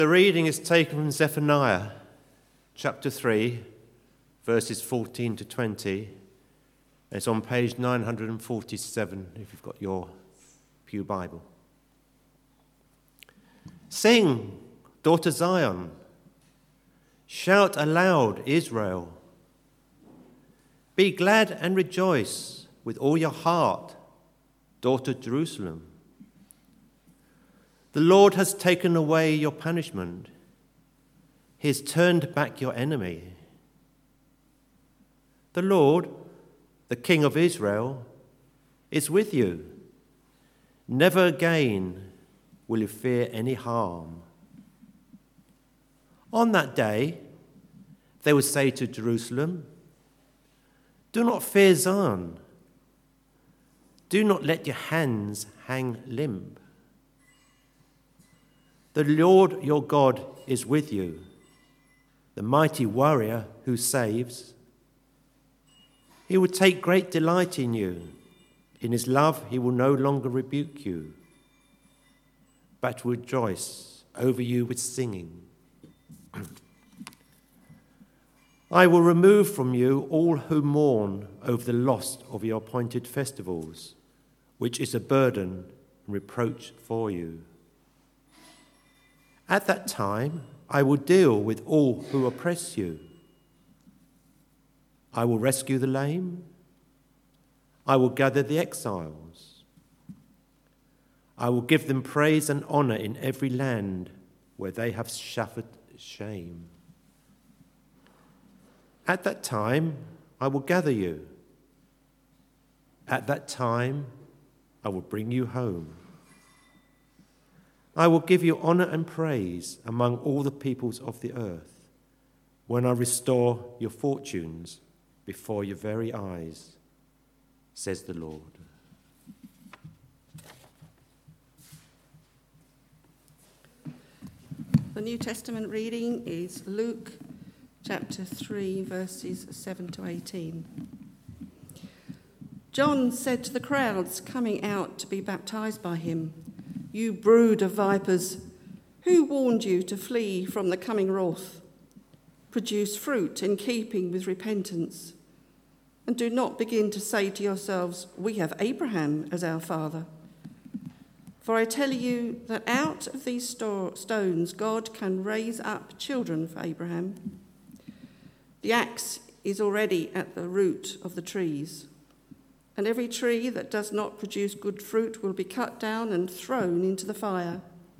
The reading is taken from Zephaniah, chapter 3, verses 14 to 20. It's on page 947 if you've got your Pew Bible. Sing, daughter Zion. Shout aloud, Israel. Be glad and rejoice with all your heart, daughter Jerusalem. The Lord has taken away your punishment. He has turned back your enemy. The Lord, the King of Israel, is with you. Never again will you fear any harm. On that day, they will say to Jerusalem, do not fear Zion. Do not let your hands hang limp. The Lord your God is with you, the mighty warrior who saves. He will take great delight in you. In his love he will no longer rebuke you, but will rejoice over you with singing. I will remove from you all who mourn over the loss of your appointed festivals, which is a burden and reproach for you. At that time, I will deal with all who oppress you. I will rescue the lame. I will gather the exiles. I will give them praise and honor in every land where they have suffered shame. At that time, I will gather you. At that time, I will bring you home. I will give you honor and praise among all the peoples of the earth when I restore your fortunes before your very eyes, says the Lord. The New Testament reading is Luke chapter 3, verses 7 to 18. John said to the crowds coming out to be baptized by him, you brood of vipers, who warned you to flee from the coming wrath? Produce fruit in keeping with repentance, and do not begin to say to yourselves, we have Abraham as our father. For I tell you that out of these stones God can raise up children for Abraham. The axe is already at the root of the trees, and every tree that does not produce good fruit will be cut down and thrown into the fire.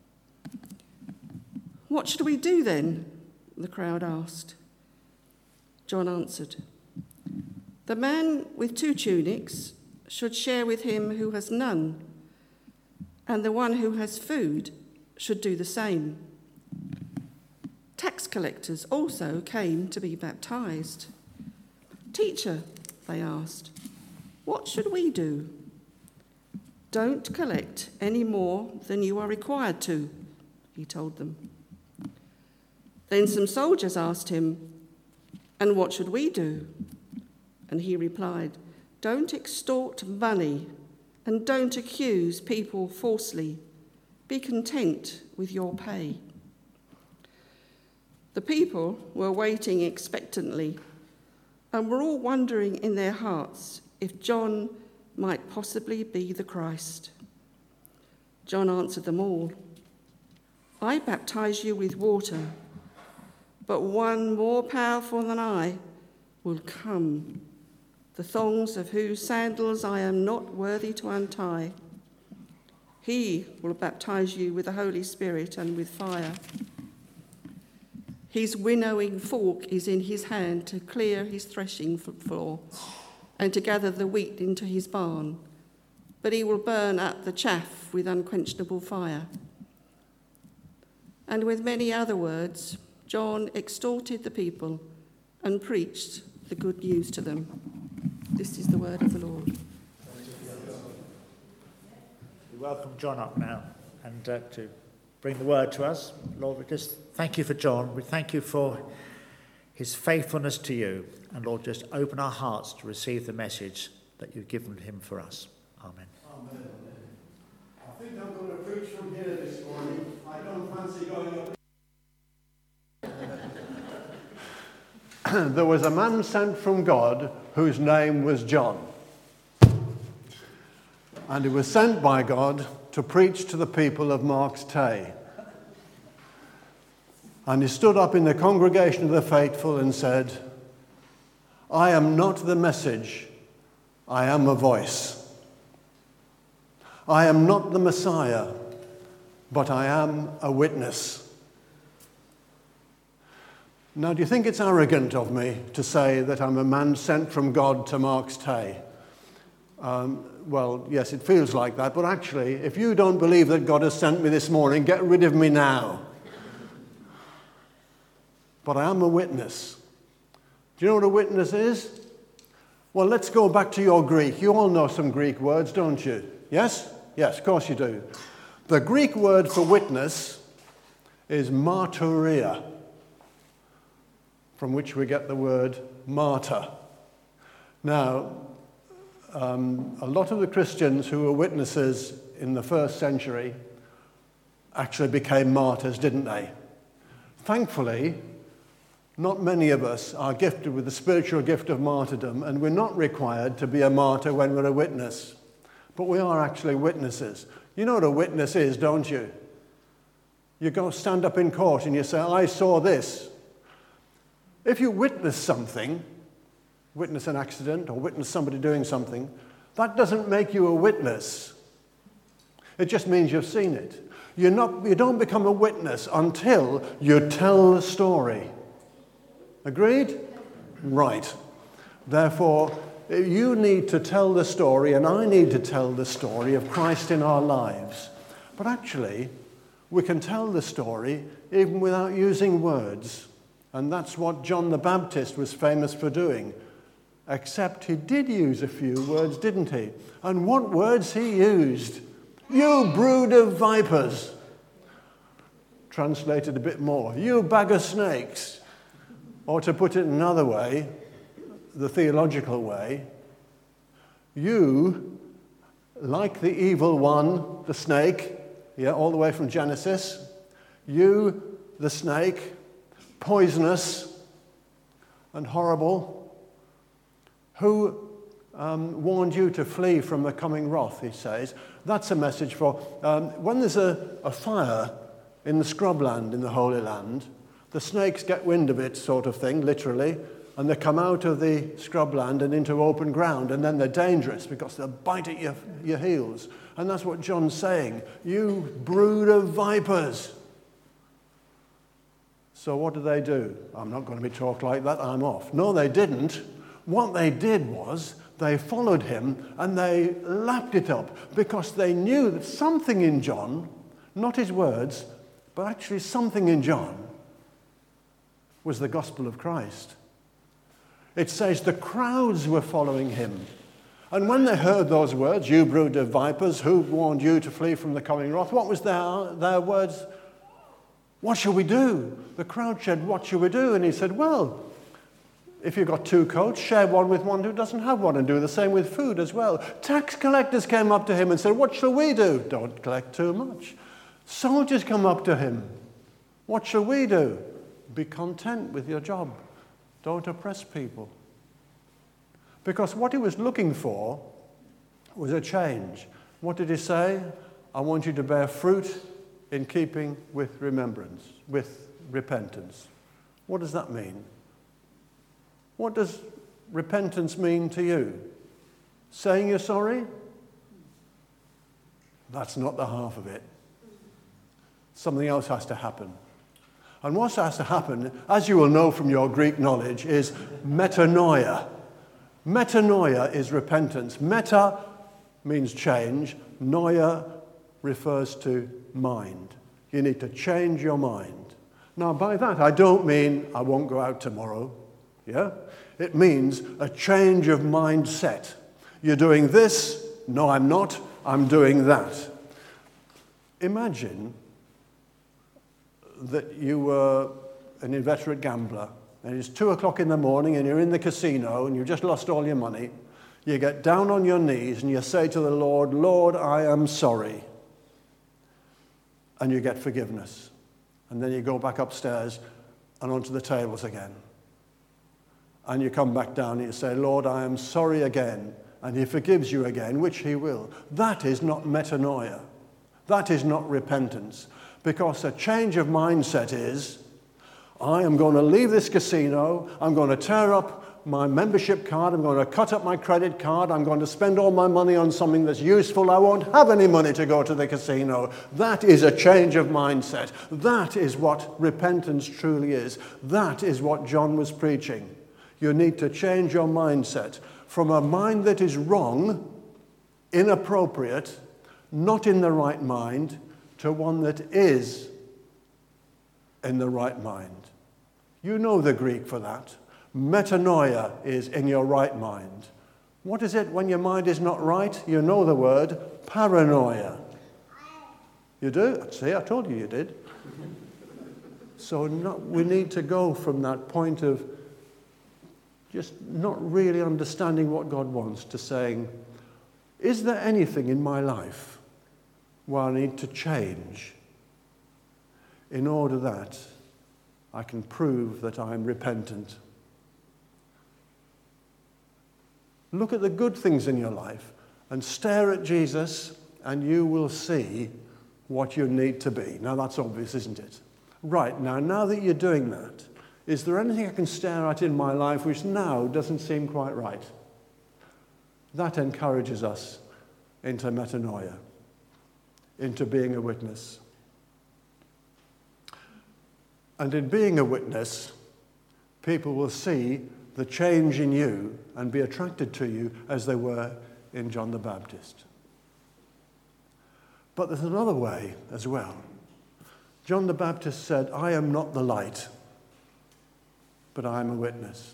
What should we do then? The crowd asked. John answered, the man with 2 tunics should share with him who has none, and the one who has food should do the same. Tax collectors also came to be baptized. Teacher, they asked, what should we do? Don't collect any more than you are required to, he told them. Then some soldiers asked him, and what should we do? And he replied, don't extort money and don't accuse people falsely. Be content with your pay. The people were waiting expectantly and were all wondering in their hearts if John might possibly be the Christ. John answered them all, I baptize you with water, but one more powerful than I will come, the thongs of whose sandals I am not worthy to untie. He will baptize you with the Holy Spirit and with fire. His winnowing fork is in his hand to clear his threshing floor and to gather the wheat into his barn, but he will burn up the chaff with unquenchable fire. And with many other words, John exhorted the people and preached the good news to them. This is the word of the Lord. We welcome John up now and to bring the word to us. Lord, we just thank you for John. We thank you for his faithfulness to you. And Lord, just open our hearts to receive the message that you've given him for us. Amen. Amen. I think I'm going to preach from here this morning. I don't fancy going up. there was a man sent from God whose name was John. And he was sent by God to preach to the people of Mark's Tay. And he stood up in the congregation of the faithful and said, I am not the message, I am a voice. I am not the Messiah, but I am a witness. Now, do you think it's arrogant of me to say that I'm a man sent from God to Mark's Tay? Well, yes, it feels like that, but actually, if you don't believe that God has sent me this morning, get rid of me now. But I am a witness. Do you know what a witness is? Well, let's go back to your Greek. You all know some Greek words, don't you? Yes? Yes, of course you do. The Greek word for witness is martyria, from which we get the word martyr. Now, a lot of the Christians who were witnesses in the first century actually became martyrs, didn't they? Thankfully, not many of us are gifted with the spiritual gift of martyrdom, and we're not required to be a martyr when we're a witness. But we are actually witnesses. You know what a witness is, don't you? You go stand up in court and you say, I saw this. If you witness something, witness an accident or witness somebody doing something, that doesn't make you a witness. It just means you've seen it. You don't become a witness until you tell the story. Agreed? Right. Therefore, you need to tell the story, and I need to tell the story of Christ in our lives. But actually, we can tell the story even without using words. And that's what John the Baptist was famous for doing. Except he did use a few words, didn't he? And what words he used? You brood of vipers. Translated a bit more. You bag of snakes. Or to put it another way, the theological way, you, like the evil one, the snake, all the way from Genesis, you, the snake, poisonous and horrible, who warned you to flee from the coming wrath, he says. That's a message for when there's a fire in the scrubland in the Holy Land, the snakes get wind of it, sort of thing, literally, and they come out of the scrubland and into open ground, and then they're dangerous because they'll bite at your heels. And that's what John's saying. You brood of vipers. So what do? I'm not going to be talked like that, I'm off. No, they didn't. What they did was they followed him and they lapped it up because they knew that something in John, not his words, but actually something in John, was the gospel of Christ. It says the crowds were following him. And when they heard those words, you brood of vipers, who warned you to flee from the coming wrath? What was their words? What shall we do? The crowd said, what shall we do? And he said, well, if you've got 2 coats, share one with one who doesn't have one, and do the same with food as well. Tax collectors came up to him and said, what shall we do? Don't collect too much. Soldiers come up to him. What shall we do? Be content with your job. Don't oppress people. Because what he was looking for was a change. What did he say? I want you to bear fruit in keeping with remembrance, with repentance. What does that mean? What does repentance mean to you? Saying you're sorry? That's not the half of it. Something else has to happen. And what has to happen, as you will know from your Greek knowledge, is metanoia. Metanoia is repentance. Meta means change. Noia refers to mind. You need to change your mind. Now, by that, I don't mean I won't go out tomorrow. Yeah? It means a change of mindset. You're doing this. No, I'm not. I'm doing that. Imagine that you were an inveterate gambler, and it's 2 o'clock in the morning, and you're in the casino, and you've just lost all your money. You get down on your knees, and you say to the Lord, Lord, I am sorry. And you get forgiveness. And then you go back upstairs and onto the tables again. and you come back down and you say, Lord, I am sorry again, and he forgives you again, which he will. That is not metanoia. That is not repentance. Because a change of mindset is, I am going to leave this casino, I'm going to tear up my membership card, I'm going to cut up my credit card, I'm going to spend all my money on something that's useful, I won't have any money to go to the casino. That is a change of mindset. That is what repentance truly is. That is what John was preaching. You need to change your mindset from a mind that is wrong, inappropriate, not in the right mind, to one that is in the right mind. You know the Greek for that. Metanoia is in your right mind. What is it when your mind is not right? You know the word paranoia. You do? See, I told you did. So we need to go from that point of just not really understanding what God wants to saying, is there anything in my life where I need to change in order that I can prove that I am repentant? Look at the good things in your life and stare at Jesus, and you will see what you need to be. Now, that's obvious, isn't it? Right, now that you're doing that, is there anything I can stare at in my life which now doesn't seem quite right? That encourages us into metanoia, into being a witness. And in being a witness, people will see the change in you and be attracted to you as they were in John the Baptist. But there's another way as well. John the Baptist said, I am not the light, but I am a witness.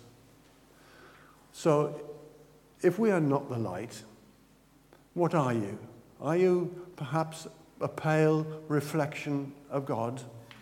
So if we are not the light, what are you? Are you perhaps a pale reflection of God?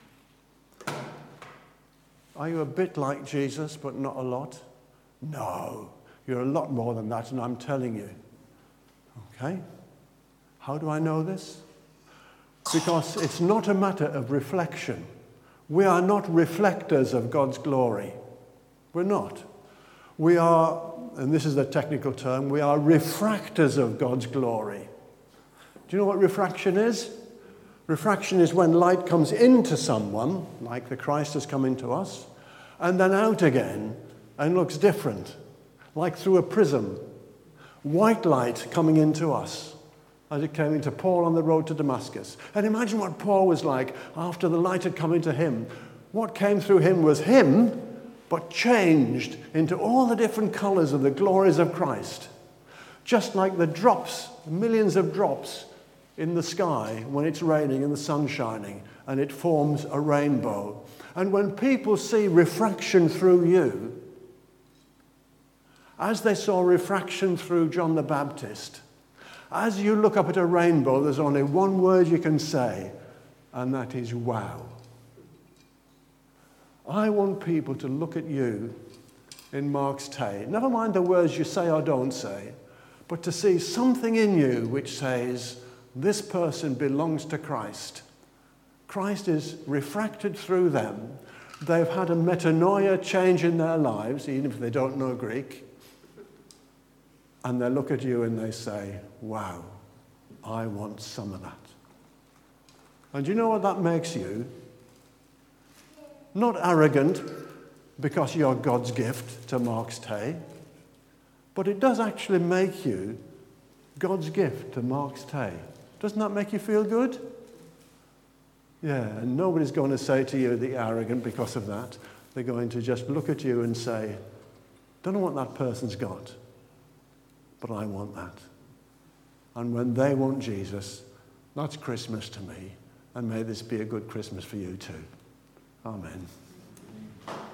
Are you a bit like Jesus, but not a lot? No, you're a lot more than that, and I'm telling you. Okay? How do I know this? Because it's not a matter of reflection. We are not reflectors of God's glory. We're not. We are, and this is the technical term, we are refractors of God's glory. Do you know what refraction is? Refraction is when light comes into someone, like the Christ has come into us, and then out again and looks different, like through a prism. White light coming into us, as it came into Paul on the road to Damascus. And imagine what Paul was like after the light had come into him. What came through him was him, but changed into all the different colors of the glories of Christ. Just like the drops, millions of drops in the sky when it's raining and the sun's shining, and it forms a rainbow. And when people see refraction through you, as they saw refraction through John the Baptist, as you look up at a rainbow, there's only one word you can say, and that is wow. I want people to look at you in Mark's Tay. Never mind the words you say or don't say, but to see something in you which says, this person belongs to Christ. Christ is refracted through them. They've had a metanoia change in their lives, even if they don't know Greek. And they look at you and they say, wow, I want some of that. And you know what that makes you? Not arrogant, because you're God's gift to Mark's Tay, but it does actually make you God's gift to Mark's Tay. Doesn't that make you feel good? Yeah, and nobody's going to say to you that you're arrogant because of that. They're going to just look at you and say, don't know what that person's got, but I want that. And when they want Jesus, that's Christmas to me. And may this be a good Christmas for you too. Amen.